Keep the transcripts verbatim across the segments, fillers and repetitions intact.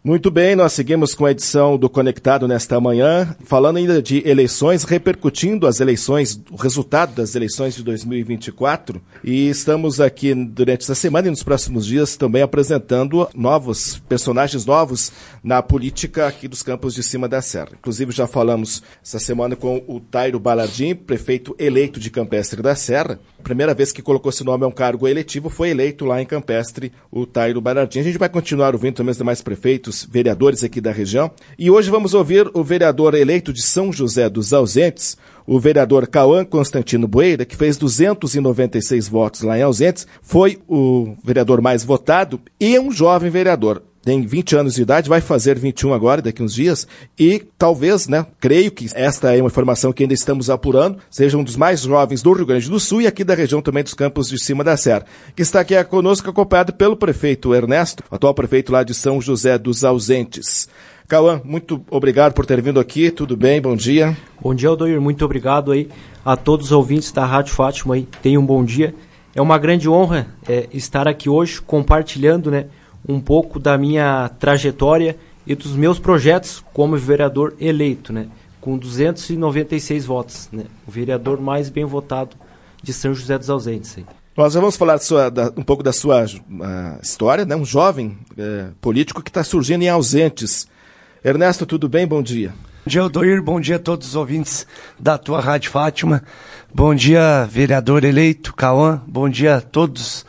Muito bem, nós seguimos com a edição do Conectado nesta manhã, falando ainda de eleições, repercutindo as eleições, o resultado das eleições de dois mil e vinte e quatro, e estamos aqui durante essa semana e nos próximos dias também apresentando novos, personagens novos na política aqui dos Campos de Cima da Serra. Inclusive já falamos essa semana com o Tairo Balardim, prefeito eleito de Campestre da Serra. Primeira vez que colocou esse nome a um cargo eletivo, foi eleito lá em Campestre o Tairo Balardim. A gente vai continuar ouvindo também os demais prefeitos, vereadores aqui da região. E hoje vamos ouvir o vereador eleito de São José dos Ausentes, o vereador Cauã Constantino Boeira, que fez duzentos e noventa e seis votos lá em Ausentes, foi o vereador mais votado e é um jovem vereador. Tem vinte anos de idade, vai fazer vinte e um agora, daqui uns dias, e talvez, né, creio que esta é uma informação que ainda estamos apurando, seja um dos mais jovens do Rio Grande do Sul e aqui da região também dos Campos de Cima da Serra, que está aqui conosco acompanhado pelo prefeito Ernesto, atual prefeito lá de São José dos Ausentes. Cauã, muito obrigado por ter vindo aqui, tudo bem, bom dia. Bom dia, Aldoir, muito obrigado aí a todos os ouvintes da Rádio Fátima aí, tenham um bom dia. É uma grande honra é, estar aqui hoje compartilhando, né, um pouco da minha trajetória e dos meus projetos como vereador eleito, né, com duzentos e noventa e seis votos, né, o vereador mais bem votado de São José dos Ausentes. Aí. Nós já vamos falar da sua, da, um pouco da sua uh, história, né, um jovem uh, político que está surgindo em Ausentes. Ernesto, tudo bem? Bom dia. Bom dia, Aldoir, bom dia a todos os ouvintes da tua Rádio Fátima, bom dia, vereador eleito Cauã, bom dia a todos.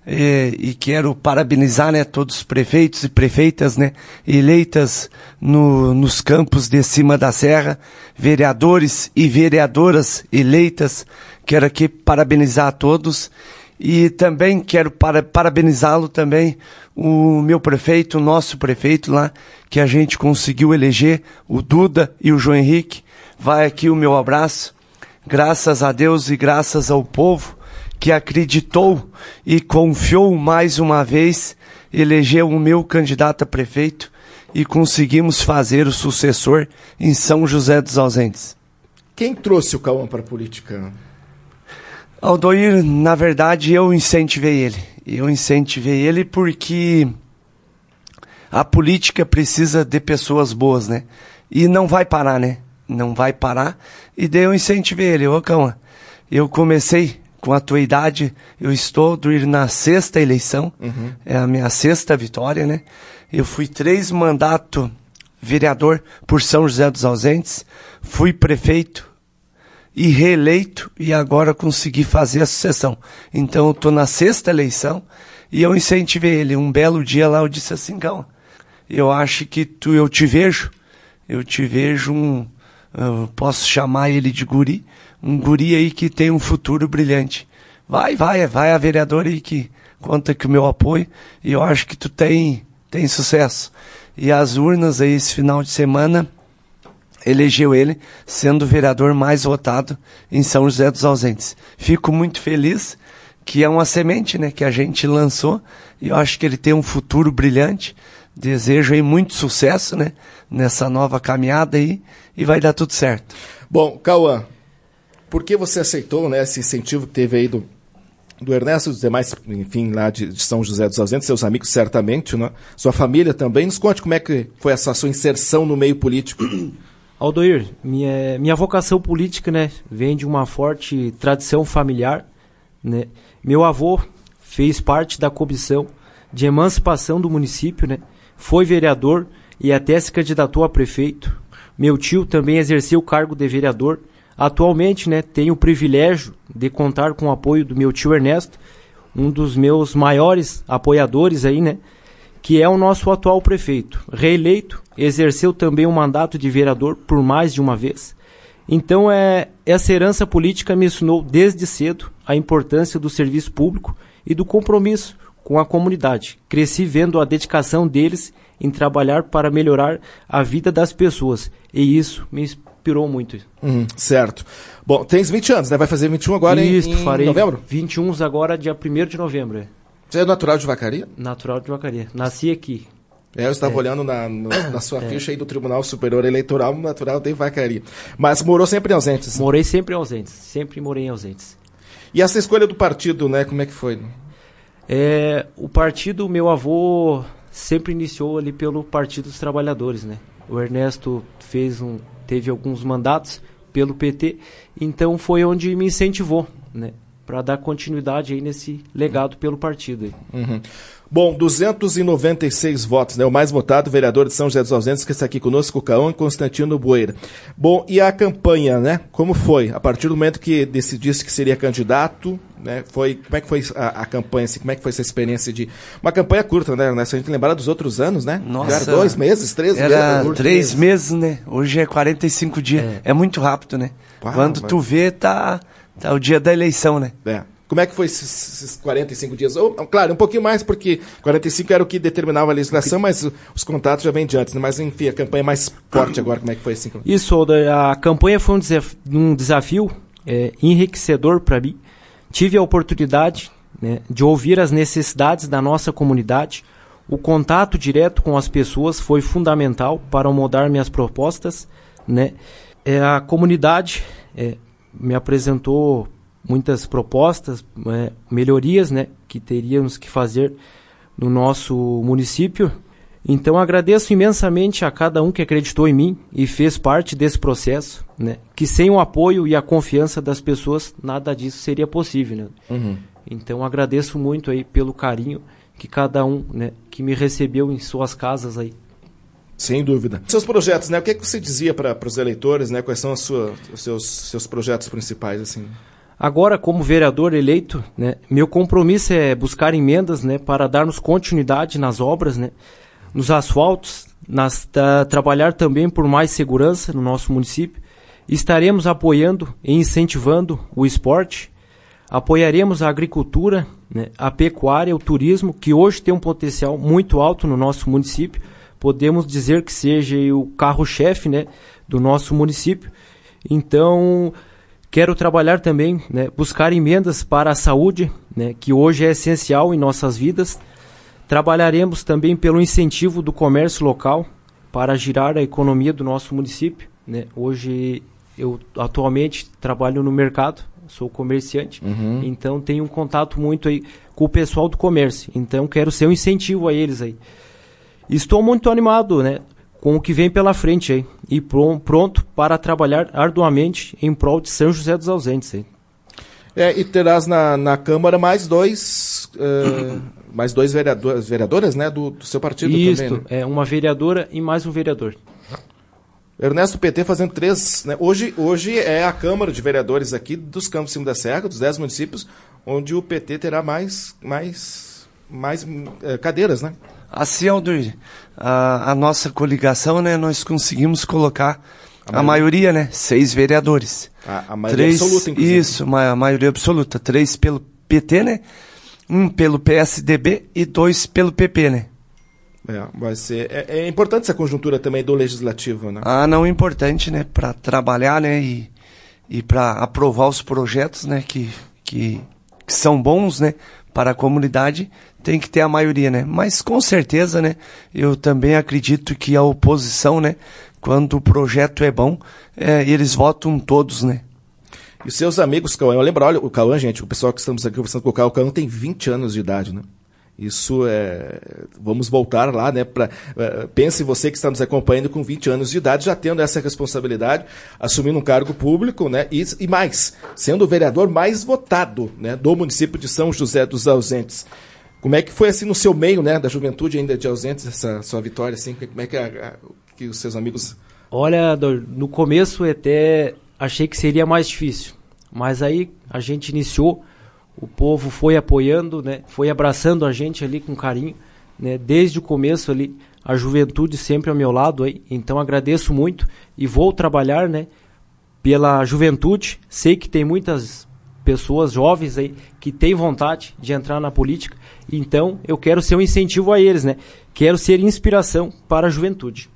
E, e quero parabenizar, né, todos os prefeitos e prefeitas, né, eleitas no, nos campos de cima da serra, vereadores e vereadoras eleitas. Quero aqui parabenizar a todos e também quero para, parabenizá-lo também o meu prefeito, o nosso prefeito lá, que a gente conseguiu eleger, o Duda e o João Henrique. Vai aqui o meu abraço, graças a Deus e graças ao povo que acreditou e confiou mais uma vez, elegeu o meu candidato a prefeito e conseguimos fazer o sucessor em São José dos Ausentes. Quem trouxe o Cauã para a política? Aldoir, na verdade eu incentivei ele. Eu incentivei ele porque a política precisa de pessoas boas, né? E não vai parar, né? Não vai parar. E daí eu incentivei ele. Ô Cauã, eu comecei... Com a tua idade, eu estou na sexta eleição, uhum. É a minha sexta vitória, né? Eu fui três mandatos vereador por São José dos Ausentes, fui prefeito e reeleito e agora consegui fazer a sucessão. Então eu estou na sexta eleição e eu incentivei ele. Um belo dia lá eu disse assim, Cauã, eu acho que tu, eu te vejo, eu te vejo um, eu posso chamar ele de guri, um guri aí que tem um futuro brilhante. Vai, vai, vai a vereadora aí que conta com o meu apoio e eu acho que tu tem, tem sucesso. E as urnas aí esse final de semana elegeu ele sendo o vereador mais votado em São José dos Ausentes. Fico muito feliz que é uma semente, né, que a gente lançou e eu acho que ele tem um futuro brilhante. Desejo aí muito sucesso, né, nessa nova caminhada aí e vai dar tudo certo. Bom, Cauã, por que você aceitou, né, esse incentivo que teve aí do, do Ernesto e dos demais, enfim, lá de, de São José dos Ausentes, seus amigos certamente, né? Sua família também. Nos conte como é que foi essa sua inserção no meio político. Aldoir, minha, minha vocação política, né, vem de uma forte tradição familiar, né? Meu avô fez parte da comissão de emancipação do município, né? Foi vereador e até se candidatou a prefeito. Meu tio também exerceu o cargo de vereador. Atualmente, né, tenho o privilégio de contar com o apoio do meu tio Ernesto, um dos meus maiores apoiadores aí, né, que é o nosso atual prefeito. Reeleito, exerceu também o mandato de vereador por mais de uma vez. Então, é, essa herança política me ensinou desde cedo a importância do serviço público e do compromisso com a comunidade. Cresci vendo a dedicação deles em trabalhar para melhorar a vida das pessoas. E isso me inspirou muito. Hum, certo. Bom, tens vinte anos, né? Vai fazer vinte e um agora isso, em, em farei novembro? vinte e um agora, dia primeiro de novembro. É. Você é natural de Vacaria? Natural de Vacaria. Nasci aqui. É, eu estava é. olhando na, no, na sua é. ficha aí do Tribunal Superior Eleitoral, natural de Vacaria. Mas morou sempre em Ausentes? Morei sempre em Ausentes. Sempre morei em Ausentes. E essa escolha do partido, né? Como é que foi? É, o partido, meu avô sempre iniciou ali pelo Partido dos Trabalhadores, né? O Ernesto fez um, teve alguns mandatos pelo P T, então foi onde me incentivou, né? Para dar continuidade aí nesse legado pelo partido. Aí. Uhum. Bom, duzentos e noventa e seis votos, né? O mais votado, vereador de São José dos Ausentes, que está aqui conosco, o Cauã Constantino Bueira. Bom, e a campanha, né? Como foi? A partir do momento que decidisse que seria candidato, né? Foi, como é que foi a, a campanha, assim? Como é que foi essa experiência de... Uma campanha curta, né? Se a gente lembrar dos outros anos, né? Nossa. Era dois meses, três meses. Era três meses, né? Hoje é quarenta e cinco dias. É, é muito rápido, né? Uau, Quando vai. tu vê, tá, tá o dia da eleição, né? É. Como é que foi esses, esses quarenta e cinco dias? Ou, claro, um pouquinho mais, porque quarenta e cinco era o que determinava a legislação, mas os contatos já vêm de antes, né? Mas, enfim, a campanha mais forte agora, como é que foi assim? Isso, a campanha foi um desafio, um desafio é, enriquecedor para mim. Tive a oportunidade, né, de ouvir as necessidades da nossa comunidade. O contato direto com as pessoas foi fundamental para mudar minhas propostas, né? É, a comunidade é, me apresentou muitas propostas, é, melhorias, né, que teríamos que fazer no nosso município. Então agradeço imensamente a cada um que acreditou em mim e fez parte desse processo, né, que sem o apoio e a confiança das pessoas, nada disso seria possível, né? Uhum. Então agradeço muito aí pelo carinho que cada um, né, que me recebeu em suas casas aí. Sem dúvida. Seus projetos, né, o que é que você dizia para os eleitores, né, quais são a sua, os seus, seus projetos principais, assim? Agora, como vereador eleito, né, meu compromisso é buscar emendas, né, para darmos continuidade nas obras, né, nos asfaltos, nas, tra- trabalhar também por mais segurança no nosso município. Estaremos apoiando e incentivando o esporte, apoiaremos a agricultura, né, a pecuária, o turismo, que hoje tem um potencial muito alto no nosso município. Podemos dizer que seja o carro-chefe, né, do nosso município. Então... Quero trabalhar também, né, buscar emendas para a saúde, né, que hoje é essencial em nossas vidas. Trabalharemos também pelo incentivo do comércio local para girar a economia do nosso município, né. Hoje eu atualmente trabalho no mercado, sou comerciante, uhum. Então tenho um contato muito aí com o pessoal do comércio. Então quero ser um incentivo a eles aí. Estou muito animado, né, com o que vem pela frente aí, e pronto para trabalhar arduamente em prol de São José dos Ausentes. Aí. É, e terás na, na Câmara mais dois, uh, mais dois vereadores, vereadoras, né, do, do seu partido Isso, também. Né? É, uma vereadora e mais um vereador. Ernesto, P T fazendo três... Né, hoje, hoje é a Câmara de Vereadores aqui dos Campos de Cima da Serra, dos dez municípios, onde o P T terá mais, mais, mais uh, cadeiras, né? Assim, Aldoir, a, a nossa coligação, né, nós conseguimos colocar a, a maioria, né, seis vereadores. A, a maioria três, absoluta, inclusive. Isso, uma, a maioria absoluta. Três pelo P T, né, um pelo P S D B e dois pelo P P, né. É, vai ser, é, é importante essa conjuntura também do Legislativo, né? Ah, não, importante, né, para trabalhar, né, e, e para aprovar os projetos, né, que, que, que são bons, né, para a comunidade, tem que ter a maioria, né? Mas com certeza, né? Eu também acredito que a oposição, né? Quando o projeto é bom, é, eles votam todos, né? E os seus amigos, Cauã, eu lembro, olha, o Cauã, gente, o pessoal que estamos aqui conversando com o Cauã, o Cauã tem vinte anos de idade, né? Isso é... Vamos voltar lá, né? Pra, uh, pense você que está nos acompanhando com vinte anos de idade, já tendo essa responsabilidade, assumindo um cargo público, né? E, e mais, sendo o vereador mais votado, né, do município de São José dos Ausentes. Como é que foi assim no seu meio, né, da juventude ainda de Ausentes, essa sua vitória, assim? Como é que, a, a, que os seus amigos... Olha, no começo até achei que seria mais difícil, mas aí a gente iniciou, o povo foi apoiando, né, foi abraçando a gente ali com carinho, né, desde o começo ali, a juventude sempre ao meu lado aí, então agradeço muito e vou trabalhar, né, pela juventude. Sei que tem muitas pessoas jovens aí que têm vontade de entrar na política, então eu quero ser um incentivo a eles, né? Quero ser inspiração para a juventude.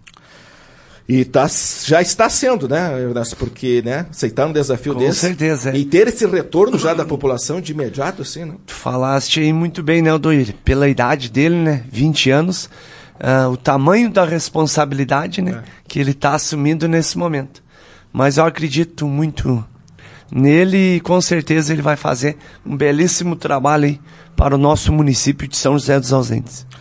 E tá, já está sendo, né, Ernesto? Porque, né, aceitar um desafio Com desse. Com certeza, é. E ter esse retorno já da população de imediato, assim, né? Tu falaste aí muito bem, né, Aldoir? Pela idade dele, né, vinte anos, uh, o tamanho da responsabilidade, né, é. que ele está assumindo nesse momento. Mas eu acredito muito nele e com certeza ele vai fazer um belíssimo trabalho aí para o nosso município de São José dos Ausentes.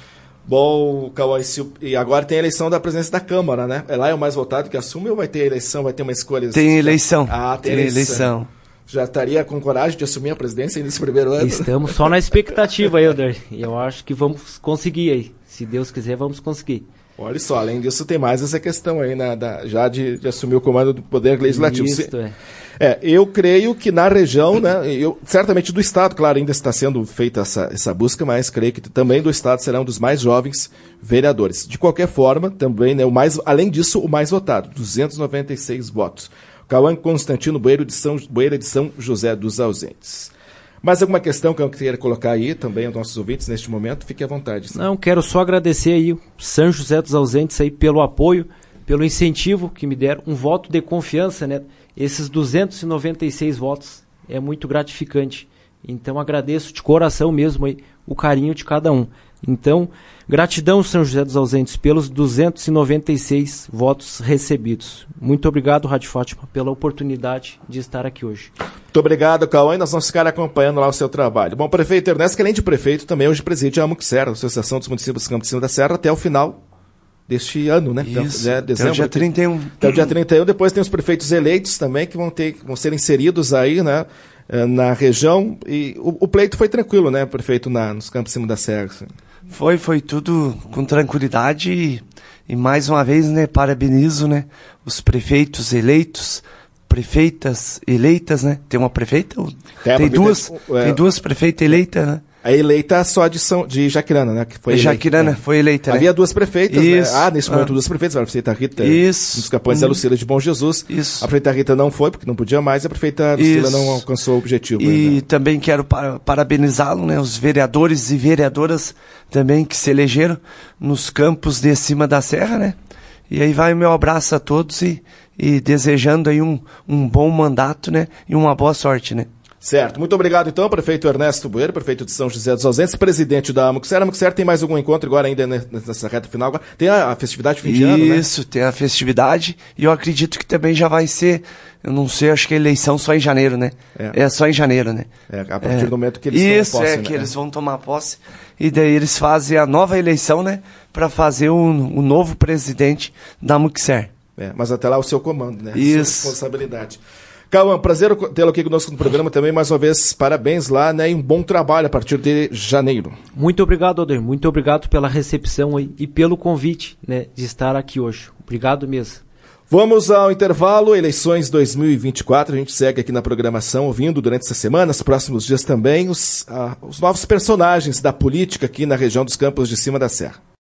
Bom, Cauã, e agora tem a eleição da presidência da Câmara, né? Lá é o mais votado que assume ou vai ter eleição, vai ter uma escolha? Tem eleição. Ah, tem, tem eleição. eleição. Já estaria com coragem de assumir a presidência nesse primeiro ano? Estamos só na expectativa, Helder. E eu acho que vamos conseguir aí. Se Deus quiser, vamos conseguir. Olha só, além disso, tem mais essa questão aí, né, da, já de, de assumir o comando do Poder Legislativo. Isso, é. É, eu creio que na região, né, eu, certamente do Estado, claro, ainda está sendo feita essa, essa busca, mas creio que também do Estado será um dos mais jovens vereadores. De qualquer forma, também, né, o mais, além disso, o mais votado, duzentos e noventa e seis votos. Cauã Constantino Boeira de São, Boeira de São José dos Ausentes. Mais alguma questão que eu queria colocar aí também aos nossos ouvintes neste momento? Fique à vontade. Sim. Não, quero só agradecer aí o São José dos Ausentes aí pelo apoio, pelo incentivo que me deram, um voto de confiança, né? Esses duzentos e noventa e seis votos é muito gratificante. Então agradeço de coração mesmo aí o carinho de cada um. Então, gratidão, São José dos Ausentes, pelos duzentos e noventa e seis votos recebidos. Muito obrigado, Rádio Fátima, pela oportunidade de estar aqui hoje. Muito obrigado, Cauã, e nós vamos ficar acompanhando lá o seu trabalho. Bom, prefeito Ernesto, que além de prefeito, também hoje preside a AMUCSER, a Associação dos Municípios do Campo de Cima da Serra, até o final deste ano, né? Isso, até, dezembro, até o dia trinta e um. Até o dia trinta e um, depois tem os prefeitos eleitos também, que vão, ter, vão ser inseridos aí, né, na região. E o, o pleito foi tranquilo, né, prefeito, na, nos Campos de Cima da Serra? Assim. Foi, foi tudo com tranquilidade e, e mais uma vez, né, parabenizo, né, os prefeitos eleitos, prefeitas eleitas, né? Tem uma prefeita? Tem, tem, duas, é, tem duas prefeitas eleitas, né? A eleita só de, São, de Jaquirana, né? Que foi eleita, Jaquirana né? foi eleita, né? Havia duas prefeitas, Isso. né? Ah, nesse momento ah. duas prefeitas, a prefeita Rita Isso. dos Capões hum. e a Lucila de Bom Jesus. Isso. A prefeita Rita não foi, porque não podia mais, e a prefeita Lucila não alcançou o objetivo. E ainda. também quero par parabenizá-lo, né? Os vereadores e vereadoras também que se elegeram nos campos de cima da serra, né? E aí vai o meu abraço a todos e, e desejando aí um, um bom mandato, né? E uma boa sorte, né? Certo. Muito obrigado, então, prefeito Ernesto Boeira, prefeito de São José dos Ausentes, presidente da AMUCSER. A AMUCSER tem mais algum encontro agora ainda nessa reta final? Agora tem a, a festividade de fim de ano, né? Isso, tem a festividade e eu acredito que também já vai ser, eu não sei, acho que a eleição só em janeiro, né? É, é só em janeiro, né? É, a partir é. do momento que eles Isso, tomam posse. é, né? que eles vão tomar posse e daí eles fazem a nova eleição, né? Para fazer o, o novo presidente da AMUCSER. É, mas até lá o seu comando, né? Isso. Sua responsabilidade. Cauã, prazer tê-lo aqui conosco no programa também, mais uma vez, parabéns lá, né, e um bom trabalho a partir de janeiro. Muito obrigado, Alder, muito obrigado pela recepção aí, e pelo convite, né, de estar aqui hoje. Obrigado mesmo. Vamos ao intervalo, eleições dois mil e vinte e quatro, a gente segue aqui na programação, ouvindo durante essa semana, nos próximos dias também, os, ah, os novos personagens da política aqui na região dos Campos de Cima da Serra.